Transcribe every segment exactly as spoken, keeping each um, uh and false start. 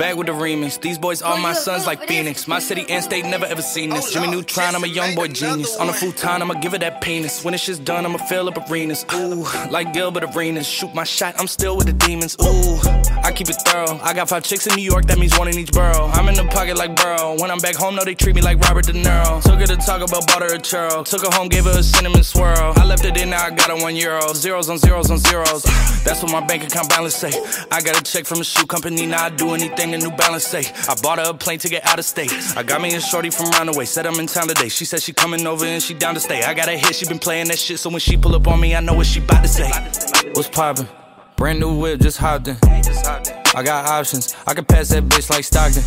Back with the remix. These boys are my sons like Phoenix. My city and state never ever seen this. Jimmy Neutron, I'm a young boy genius. On a futon, I'ma give it that penis. When this shit's done, I'ma fill up arenas. Ooh, like Gilbert Arenas. Shoot my shot, I'm still with the demons. Ooh, I keep it thorough. I got five chicks in New York, that means one in each borough. I'm in the pocket like Burrow. When I'm back home, no, they treat me like Robert De Niro. Took her to Taco Bell, bought her a churro. Took her home, gave her a cinnamon swirl. I left it in, now I got her one euro. Zeros on zeros on zeros. That's what my bank account balance say. I got a check from a shoe company, now I do anything the New Balance say. I bought her a plane to get out of state. I got me a shorty from round the way, said I'm in town today. She said she coming over and she down to stay. I got a hit, she been playing that shit, so when she pull up on me, I know what she bout to say. What's poppin'? Brand new whip, just hopped in. I got options, I can pass that bitch like Stockton.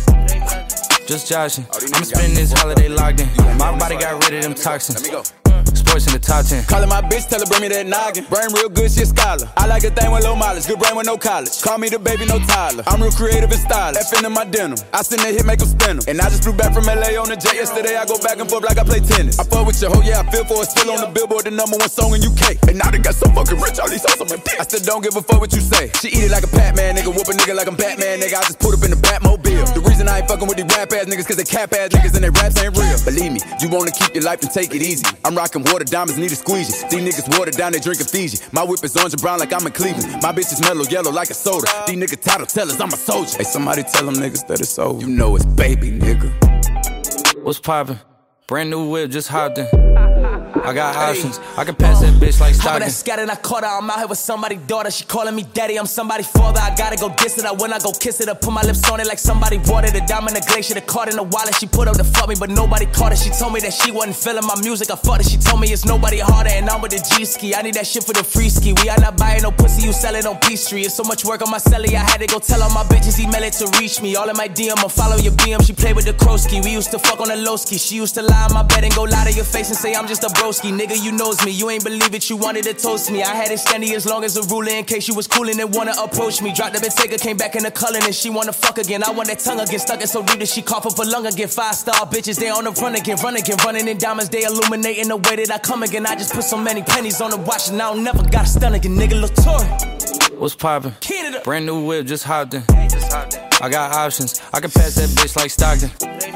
Just joshing, I'ma spend this holiday locked in. My body got rid of them toxins. Sports in the top ten. Callin' my bitch, tell her bring me that noggin. Brain real good, she a scholar. I like a thing with low mileage, good brain with no college. Call me the baby, no Tyler. I'm real creative and stylish. F in my denim. I send that hit, make them spin 'em. And I just flew back from L A on the jet yesterday. I go back and forth like I play tennis. I fuck with your hoe, yeah, I feel for it. Still on the Billboard, the number one song in U K. And now they got so fucking rich, all these songs on my dick. I still don't give a fuck what you say. She eat it like a Pac-Man, nigga. Whoop a nigga like I'm Batman, nigga. I just put up in the Batmobile. The reason I ain't fucking with these rap ass niggas, cause they cap ass niggas and they raps ain't real. Believe me, you wanna keep your life and take it easy. I'm rocking water diamonds, need a squeegee. These niggas water down, they drinkin' Fiji. My whip is orange and brown like I'm in Cleveland. My bitch is mellow yellow like a soda. These niggas title tellers, I'm a soldier. Hey, somebody tell them niggas that it's over. You know it's baby, nigga. What's poppin'? Brand new whip, just hopped in. I got options, I can pass that bitch like Stockton. I scattered, I caught her, I'm out here with somebody's daughter. She calling me daddy, I'm somebody's father. I gotta go diss it, I when I go kiss it. I put my lips on it like somebody watered a diamond, a glacier. The card in the wallet, she put up to fuck me, but nobody caught it. She told me that she wasn't feeling my music, I fucked it. She told me it's nobody harder, and I'm with the G-ski. I need that shit for the free ski. We are not buying no pussy, you sell it on P Street. It's so much work on my celly, I had to go tell all my bitches, email it to reach me. All in my D M, I follow your B M, she played with the Krosky. We used to fuck on the low ski. She used to lie on my bed and go lie to your face and say I'm just a broski. Nigga, you knows me, you ain't believe it, you wanted to toast me. I had it standing as long as a ruler in case you was coolin' and wanna approach me. Dropped the Bentayga, came back in the Cullen and she wanna fuck again. I want that tongue again, stuck it so deep that she cough up a lung again. Five star bitches, they on the run again, run again, running in diamonds, they illuminating the way that I come again. I just put so many pennies on the watch and I don't never gotta stun again, nigga. Latour. What's poppin'? Brand new whip, just hopped in. I got options, I can pass that bitch like Stockton.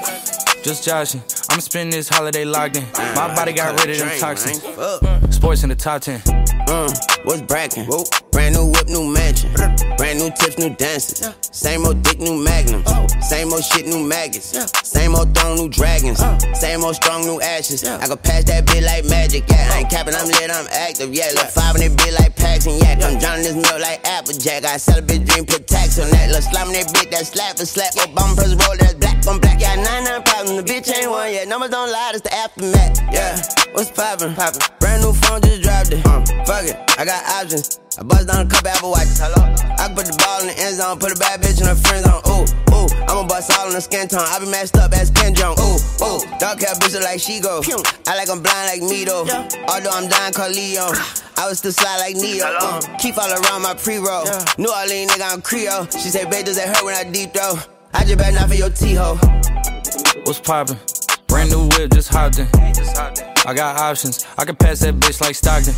Just joshing, I'ma spend this holiday locked in. My body got rid of them toxins. Sports in the top ten. Uh, what's brackin'? Whoa. Brand new whip, new mansion. Brand new tips, new dances. Same old dick, new magnums. Same old shit, new maggots. Same old throne, new dragons. Same old strong, new ashes. I can pass that bitch like magic, yeah. I ain't capping, I'm lit, I'm active, yeah. Look five in that bitch like Pax and Yak. I'm drowning this milk like Applejack. I sell a bitch dream, put tax on that. Look slime that bitch, that slap for slap. Obama press roll, that's black on black. Yeah, nine nine problems, the bitch ain't one yet. Numbers don't lie, it's the aftermath, yeah. What's poppin'? Poppin'. Brand new phone, just dropped it. Uh, fuck it, I got options. I bust down a couple Apple Watches. Hello? I can put the ball in the end zone, put a bad bitch in her friend zone. Ooh, ooh, I'ma bust all in the skin tone. I be messed up as Ken Jong. Ooh, ooh, dark hair bitch look like she go. I like I'm blind like me though. Although I'm dying called Leon. I was still slide like Neo. Uh, keep all around my pre-roll. New Orleans nigga, I'm Creole. She say, babe, does that hurt when I deep throw? I just better not for your T-ho. What's poppin'? Brand new whip, just hopped in. I got options, I can pass that bitch like Stockton.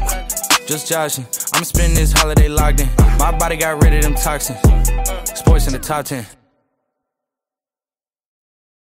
Just joshing, I'ma spend this holiday locked in. My body got rid of them toxins. Sports in the top ten.